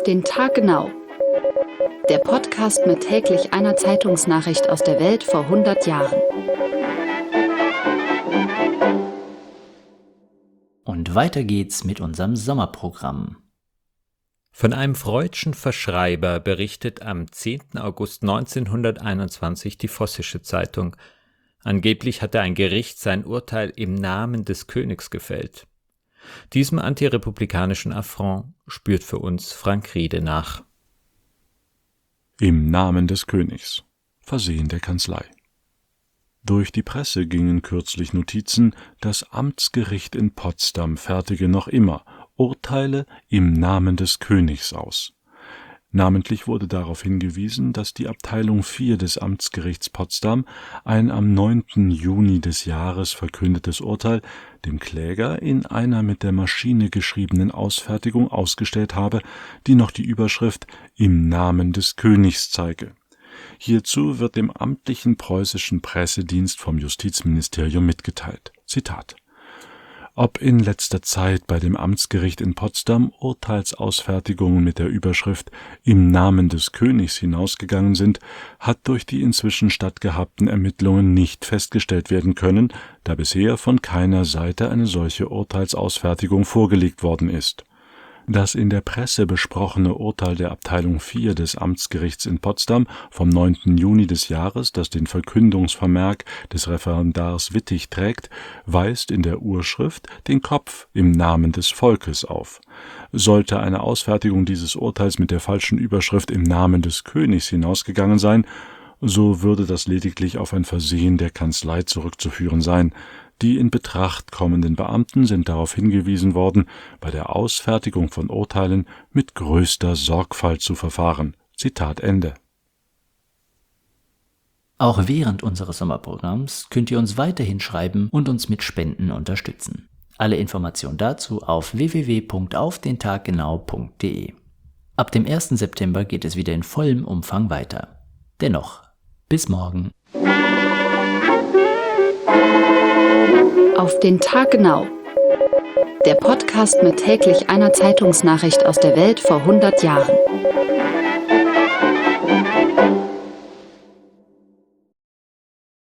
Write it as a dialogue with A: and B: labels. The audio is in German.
A: den Tag genau. Der Podcast mit täglich einer Zeitungsnachricht aus der Welt vor 100 Jahren.
B: Und weiter geht's mit unserem Sommerprogramm.
C: Von einem freudschen Verschreiber berichtet am 10. August 1921 die Vossische Zeitung. Angeblich hatte ein Gericht sein Urteil im Namen des Königs gefällt. Diesem antirepublikanischen Affront spürt für uns Frank Riede nach.
D: Im Namen des Königs. Versehen der Kanzlei. Durch die Presse gingen kürzlich Notizen, das Amtsgericht in Potsdam fertige noch immer Urteile im Namen des Königs aus. Namentlich wurde darauf hingewiesen, dass die Abteilung 4 des Amtsgerichts Potsdam ein am 9. Juni des Jahres verkündetes Urteil dem Kläger in einer mit der Maschine geschriebenen Ausfertigung ausgestellt habe, die noch die Überschrift »Im Namen des Königs« zeige. Hierzu wird dem amtlichen preußischen Pressedienst vom Justizministerium mitgeteilt. Zitat: Ob in letzter Zeit bei dem Amtsgericht in Potsdam Urteilsausfertigungen mit der Überschrift »Im Namen des Königs« hinausgegangen sind, hat durch die inzwischen stattgehabten Ermittlungen nicht festgestellt werden können, da bisher von keiner Seite eine solche Urteilsausfertigung vorgelegt worden ist. Das in der Presse besprochene Urteil der Abteilung 4 des Amtsgerichts in Potsdam vom 9. Juni des Jahres, das den Verkündungsvermerk des Referendars Wittig trägt, weist in der Urschrift den Kopf im Namen des Volkes auf. Sollte eine Ausfertigung dieses Urteils mit der falschen Überschrift im Namen des Königs hinausgegangen sein, so würde das lediglich auf ein Versehen der Kanzlei zurückzuführen sein. Die in Betracht kommenden Beamten sind darauf hingewiesen worden, bei der Ausfertigung von Urteilen mit größter Sorgfalt zu verfahren. Zitat Ende.
B: Auch während unseres Sommerprogramms könnt ihr uns weiterhin schreiben und uns mit Spenden unterstützen. Alle Informationen dazu auf www.aufdentaggenau.de. Ab dem 1. September geht es wieder in vollem Umfang weiter. Dennoch, bis morgen.
A: Auf den Tag genau. Der Podcast mit täglich einer Zeitungsnachricht aus der Welt vor 100 Jahren.